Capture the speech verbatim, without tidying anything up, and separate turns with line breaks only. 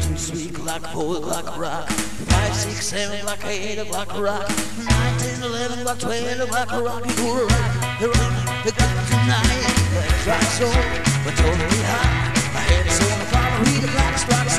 three o'clock, four o'clock rock, five, six, seven o'clock, eight o'clock rock, nine, ten, eleven o'clock, twelve o'clock rock. You go rock, you rock, you got tonight. Let's rock so we're totally hot. My head is on the fire, read the clock, strike